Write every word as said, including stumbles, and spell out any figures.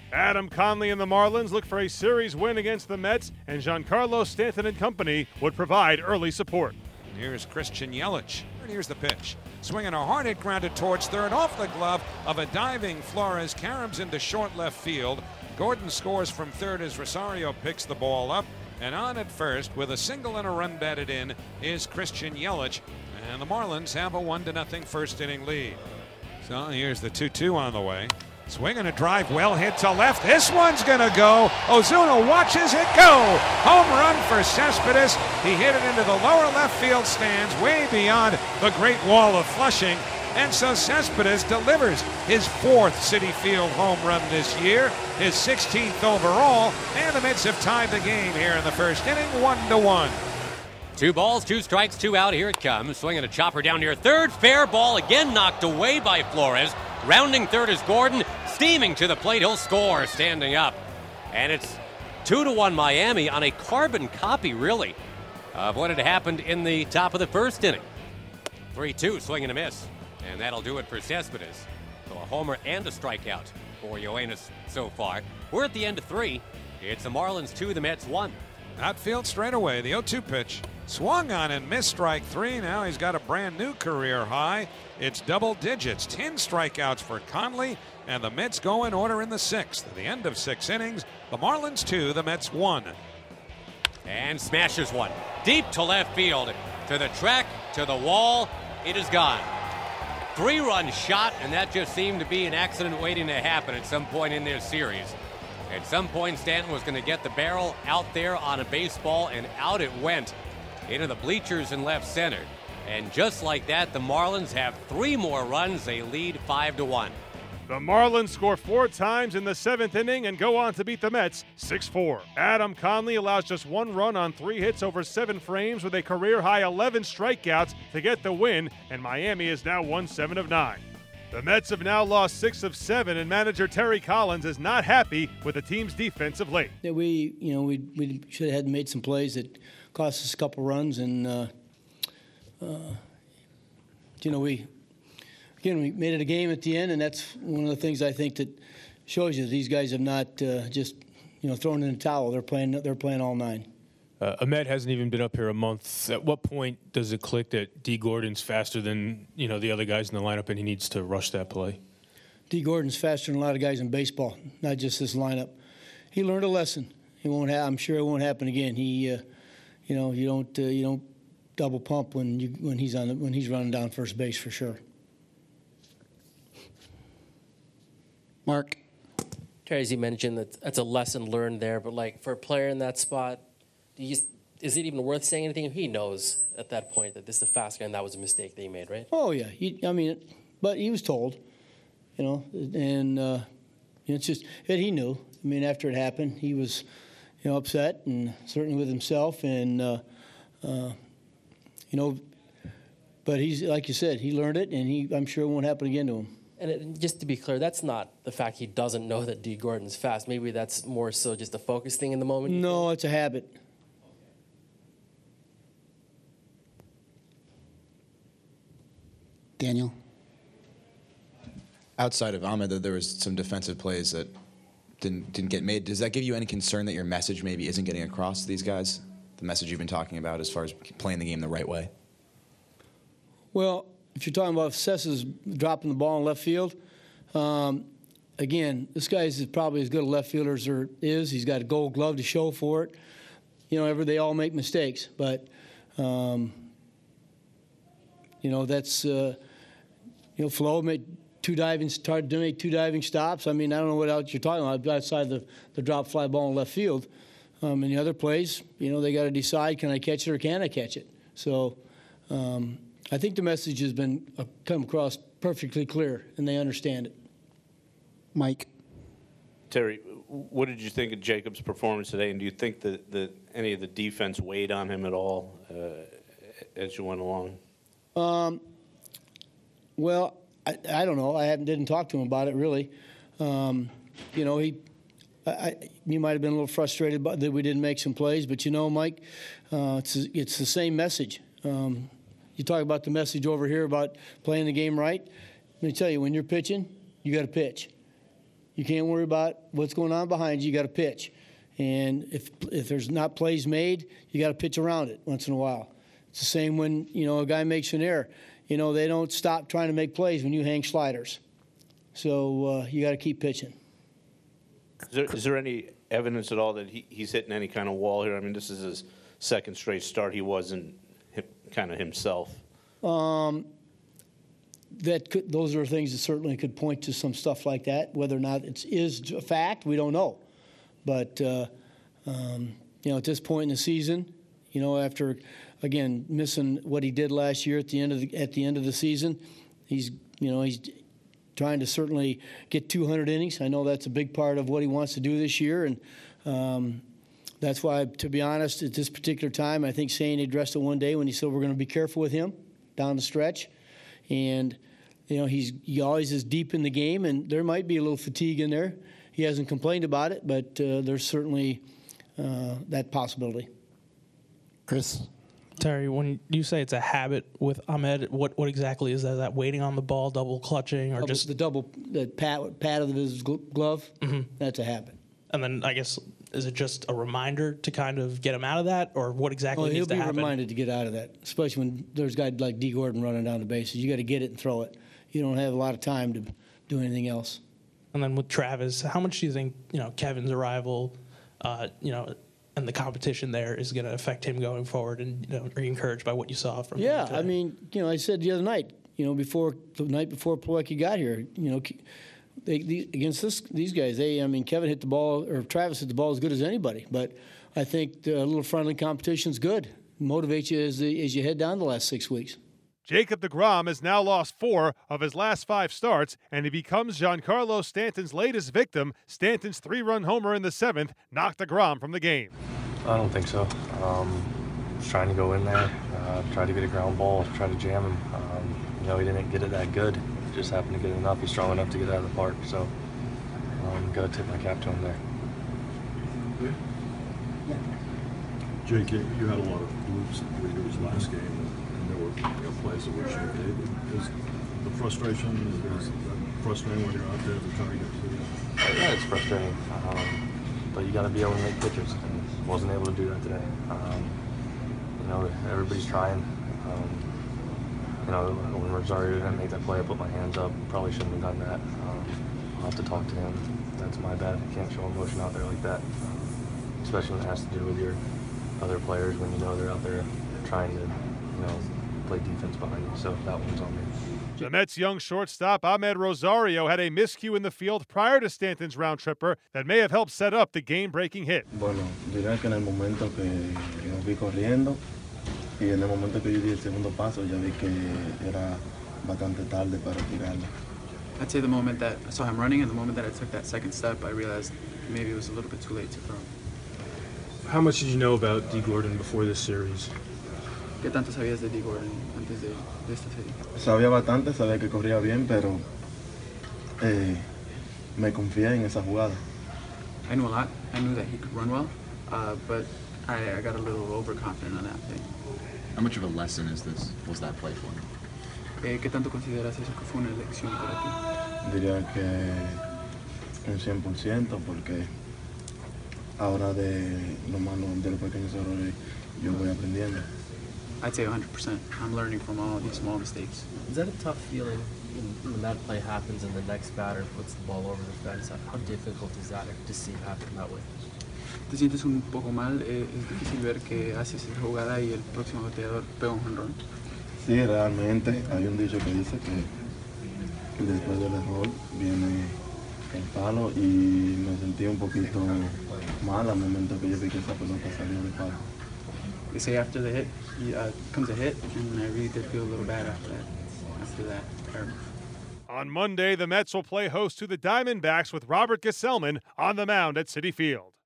Adam Conley and the Marlins look for a series win against the Mets, and Giancarlo Stanton and company would provide early support. Here's Christian Yelich, and here's the pitch. Swinging a hard hit grounded towards third off the glove of a diving Flores. Caroms into short left field. Gordon scores from third as Rosario picks the ball up. And on at first with a single and a run batted in is Christian Yelich. And the Marlins have a one to nothing first inning lead. So here's the two two on the way. Swinging a drive, well hit to left. This one's going to go. Ozuna watches it go. Home run for Cespedes. He hit it into the lower left field stands, way beyond the Great Wall of Flushing. And so Cespedes delivers his fourth Citi Field home run this year, his sixteenth overall, and the Mets have tied the game here in the first inning, one to one. Two balls, two strikes, two out. Here it comes. Swinging a chopper down near third. Fair ball again knocked away by Flores. Rounding third is Gordon. Steaming to the plate. He'll score standing up. And it's two to one Miami on a carbon copy, really, of what had happened in the top of the first inning. three two, swing and a miss. And that'll do it for Cespedes. So a homer and a strikeout for Yoenis so far. We're at the end of three. It's the Marlins two, the Mets one. Outfield straightaway, the oh two pitch. Swung on and missed strike three. Now he's got a brand new career high. It's double digits, ten strikeouts for Conley, and the Mets go in order in the sixth. At the end of six innings, the Marlins two, the Mets one. And smashes one. Deep to left field. To the track, to the wall. It is gone. Three-run shot, and that just seemed to be an accident waiting to happen at some point in this series. At some point, Stanton was going to get the barrel out there on a baseball, and out it went into the bleachers in left center. And just like that, the Marlins have three more runs. They lead five to one. The Marlins score four times in the seventh inning and go on to beat the Mets six four. Adam Conley allows just one run on three hits over seven frames with a career-high eleven strikeouts to get the win, and Miami is now one seven of nine. The Mets have now lost six of seven, and manager Terry Collins is not happy with the team's defense of late. Yeah, we, you know, we we should have had made some plays that cost us a couple runs, and uh, uh, you know, we again we made it a game at the end, and that's one of the things I think that shows you these guys have not uh, just you know thrown in the towel. They're playing. They're playing all nine. Uh, Ahmed hasn't even been up here a month. At what point does it click that D. Gordon's faster than you know the other guys in the lineup, and he needs to rush that play? D. Gordon's faster than a lot of guys in baseball, not just this lineup. He learned a lesson. He won't. Ha- I'm sure it won't happen again. He, uh, you know, you don't uh, you don't double pump when you when he's on the, when he's running down first base for sure. Mark. Terry, as you mentioned, that that's a lesson learned there, but like for a player in that spot. You, is it even worth saying anything? He knows at that point that this is the fast guy and that was a mistake that he made, right? Oh, yeah. He, I mean, but he was told, you know, and uh, you know, it's just it, he knew. I mean, after it happened, he was, you know, upset and certainly with himself. And, uh, uh, you know, but he's, like you said, he learned it, and he, I'm sure it won't happen again to him. And it, just to be clear, that's not the fact he doesn't know that D. Gordon's fast. Maybe that's more so just a focus thing in the moment? No, it's a habit. Daniel? Outside of Ahmed, there was some defensive plays that didn't didn't get made. Does that give you any concern that your message maybe isn't getting across to these guys? The message you've been talking about as far as playing the game the right way? Well, if you're talking about Cessa's dropping the ball in left field, um, again, this guy is probably as good a left fielder as there is. He's got a gold glove to show for it. You know, ever they all make mistakes, but um, you know that's uh, you know Flo made two diving tried to make two diving stops. I mean, I don't know what else you're talking about outside the the drop fly ball in left field. Um, and the other plays, you know, they got to decide: can I catch it or can I catch it? So. Um, I think the message has been uh, come across perfectly clear, and they understand it. Mike. Terry, what did you think of Jacobs' performance today, and do you think that, that any of the defense weighed on him at all uh, as you went along? Um, well, I, I don't know. I haven't didn't talk to him about it really. Um, you know, he. I, you might have been a little frustrated by, that we didn't make some plays, but you know, Mike, uh, it's it's the same message. Um, You talk about the message over here about playing the game right. Let me tell you, when you're pitching, you got to pitch. You can't worry about what's going on behind you. You got to pitch. And if if there's not plays made, you got to pitch around it once in a while. It's the same when, you know, a guy makes an error. You know, they don't stop trying to make plays when you hang sliders. So uh, you got to keep pitching. Is there, is there any evidence at all that he, he's hitting any kind of wall here? I mean, this is his second straight start. He wasn't him, kind of himself. Um, that could, those are things that certainly could point to some stuff like that. Whether or not it is a fact, we don't know. But, uh, um, you know, at this point in the season, you know, after, again, missing what he did last year at the end of the, at the end of the season, he's, you know, he's trying to certainly get two hundred innings. I know that's a big part of what he wants to do this year, and um, that's why, to be honest, at this particular time, I think Shane addressed it one day when he said we're going to be careful with him down the stretch. And, you know, he's he always is deep in the game, and there might be a little fatigue in there. He hasn't complained about it, but uh, there's certainly uh, that possibility. Chris. Terry, when you say it's a habit with Ahmed, what, what exactly is that? Is that waiting on the ball, double clutching, or double, just the double the pat, pat of his glove? Mm-hmm. That's a habit. And then I guess, is it just a reminder to kind of get him out of that, or what exactly well, needs to happen? He'll be reminded to get out of that, especially when there's guys like D. Gordon running down the bases. You got to get it and throw it. You don't have a lot of time to do anything else. And then with Travis, how much do you think, you know, Kevin's arrival, uh, you know, and the competition there is going to affect him going forward? And, you know, are you encouraged by what you saw from yeah, him today? I mean, you know, I said the other night, you know, before the night before Plawecki got here, you know, they, the, against this, these guys, they, I mean, Kevin hit the ball, or Travis hit the ball as good as anybody. But I think the little friendly competition's good. Motivates you as, the, as you head down the last six weeks. Jacob deGrom has now lost four of his last five starts, and he becomes Giancarlo Stanton's latest victim. Stanton's three-run homer in the seventh knocked deGrom from the game. I don't think so. Um, just trying to go in there, uh, try to get a ground ball, try to jam him. Um, you know, he didn't get it that good. He just happened to get enough. He's strong enough to get out of the park. So, um, got to tip my cap to him there. Jake, you had a lot of bloops and bleeders last game, and there were, you know, plays that were short. Is the frustration is, is frustrating when you're out there to try to get to the Yeah, it's frustrating. Um, but you got to be able to make pitches, and wasn't able to do that today. Um, you know, everybody's trying. Um, you know, when Rosario didn't make that play, I put my hands up. Probably shouldn't have done that. Um, I'll have to talk to him. That's my bad. I can't show emotion out there like that, especially when it has to do with your other players, when you know they're out there trying to, you know, play defense behind you. So that one's on me. The Mets' young shortstop Ahmed Rosario had a miscue in the field prior to Stanton's round tripper that may have helped set up the game-breaking hit. Bueno, diré que en el momento que yo vi corriendo y en el momento que yo di el segundo paso ya vi que era bastante tarde para tirarlo. I'd say the moment that I saw him running and the moment that I took that second step, I realized maybe it was a little bit too late to throw. How much did you know about D. Gordon before this series? ¿Qué tanto sabías de D. Gordon antes de, de esta serie? Sabía bastante, sabía que corría bien, pero eh, me confié en esa jugada. I knew a lot. I knew that he could run well, uh, but I, I got a little overconfident on that thing. How much of a lesson is this? Was that play for him? Eh, ¿Qué tanto consideras eso que fue una lección para ti? Diría que un cien por ciento, porque ahora de lo malo, de los pequeños errores, yo voy aprendiendo. I'd say one hundred percent. I'm learning from all these small mistakes. Is that a tough feeling when, when that play happens and the next batter puts the ball over the fence? How difficult is that to see happen that way? ¿Te sientes un poco mal? Eh, ¿Es difícil ver que haces esa jugada y el próximo bateador pega un jonrón? Sí, realmente hay un dicho que dice que después del error viene el palo y me sentí un poquito mal al momento que yo vi que esa pelota salió del palo. They say after the hit uh, comes a hit, and I really did feel a little bad after that. After that error. On Monday, the Mets will play host to the Diamondbacks with Robert Gesellman on the mound at Citi Field.